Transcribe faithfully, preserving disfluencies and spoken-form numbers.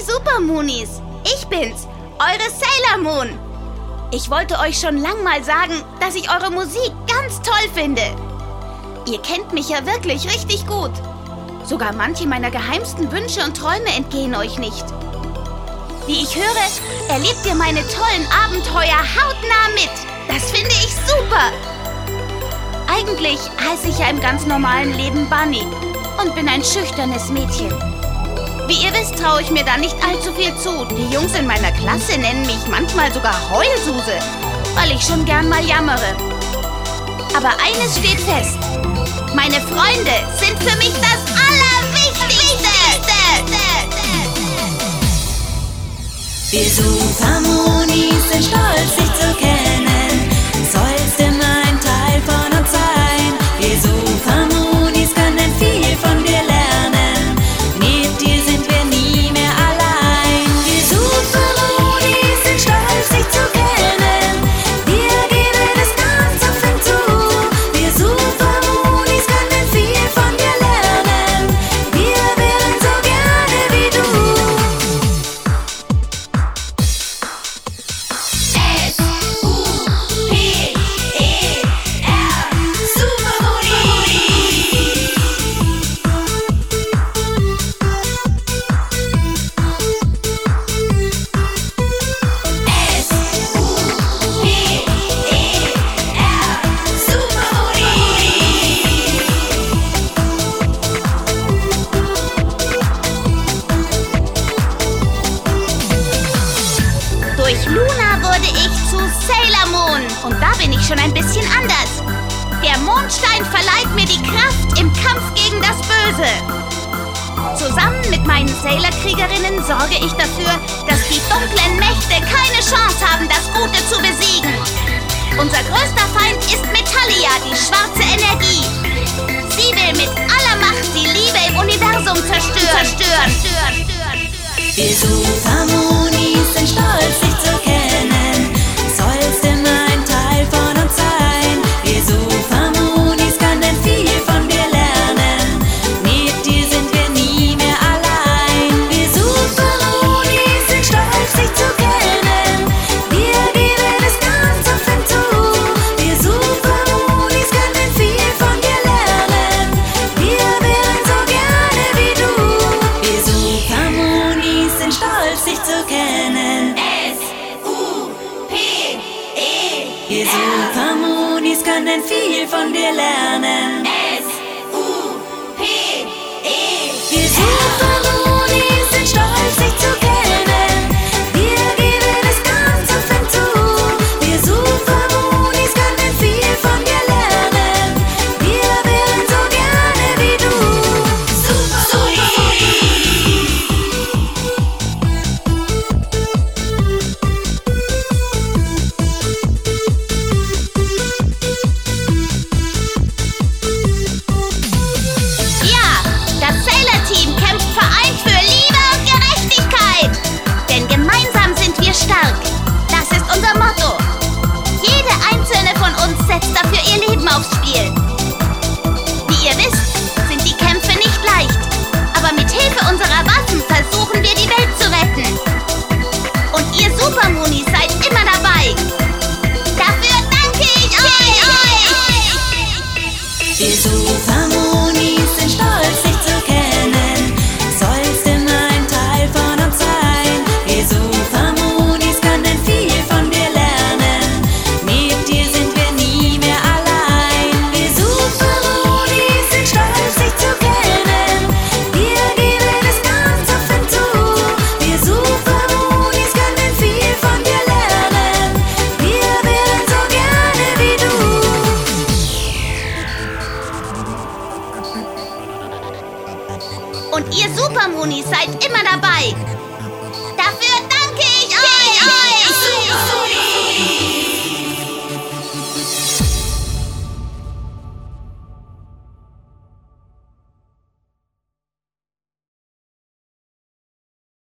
Hey Super-Moonies, ich bin's, eure Sailor Moon. Ich wollte euch schon lang mal sagen, dass ich eure Musik ganz toll finde. Ihr kennt mich ja wirklich richtig gut. Sogar manche meiner geheimsten Wünsche und Träume entgehen euch nicht. Wie ich höre, erlebt ihr meine tollen Abenteuer hautnah mit. Das finde ich super. Eigentlich heiße ich ja im ganz normalen Leben Bunny und bin ein schüchternes Mädchen. Wie ihr wisst, traue ich mir da nicht allzu viel zu. Die Jungs in meiner Klasse nennen mich manchmal sogar Heulsuse, weil ich schon gern mal jammere. Aber eines steht fest. Meine Freunde sind für mich das Allerwichtigste. Wir Super-Moonies sind stolz, dich zu kennen. Sollst immer ein Teil von uns sein. Wir Super-Moonies können viel von dir lernen. Mit dir sind wir nie mehr allein. Wir Super-Moonies sind stolz, dich zu kennen. Wir geben es ganz offen zu. Wir Super-Moonies können viel von dir lernen. Wir wären so gerne wie du. S U P E R Super-Moonies. S U P E R Super-Moonies. Durch Luna wurde ich zu Sailor Moon. Und da bin ich schon ein bisschen anders. Der Mondstein verleiht mir die Kraft im Kampf gegen das Böse. Zusammen mit meinen Sailor-Kriegerinnen sorge ich dafür, dass die dunklen Mächte keine Chance haben, das Gute zu besiegen. Unser größter Feind ist Metallia, die schwarze Energie. Sie will mit aller Macht die Liebe im Universum zerstören. zerstören. Wir Super-Moonies sind stolz, dich zu kennen. Sollst immer ein Teil von uns sein. Wir Super-Moonies können viel von dir lernen. Mit dir sind wir nie mehr allein. Wir Super-Moonies sind stolz, dich zu kennen. Wir geben es ganz offen zu. Wir Super-Moonies können viel von dir lernen. Wir wären so gerne wie du. Wir Super-Moonies sind stolz, dich zu kennen. S U P E Wir Super-Moonies können viel von dir lernen. S U P E Wir Super-Moonies sind stolz, dich zu kennen. Wir geben es ganz offen zu. Wir Super-Moonies können viel von dir lernen. Wir wären so gerne wie du. Super-Moonies. Ja, das Sailor-Team kämpft vereint für Liebe und Gerechtigkeit. Denn gemeinsam sind wir stark. Das ist unser Motto. Jede einzelne von uns setzt dafür ihr Leben aufs Spiel.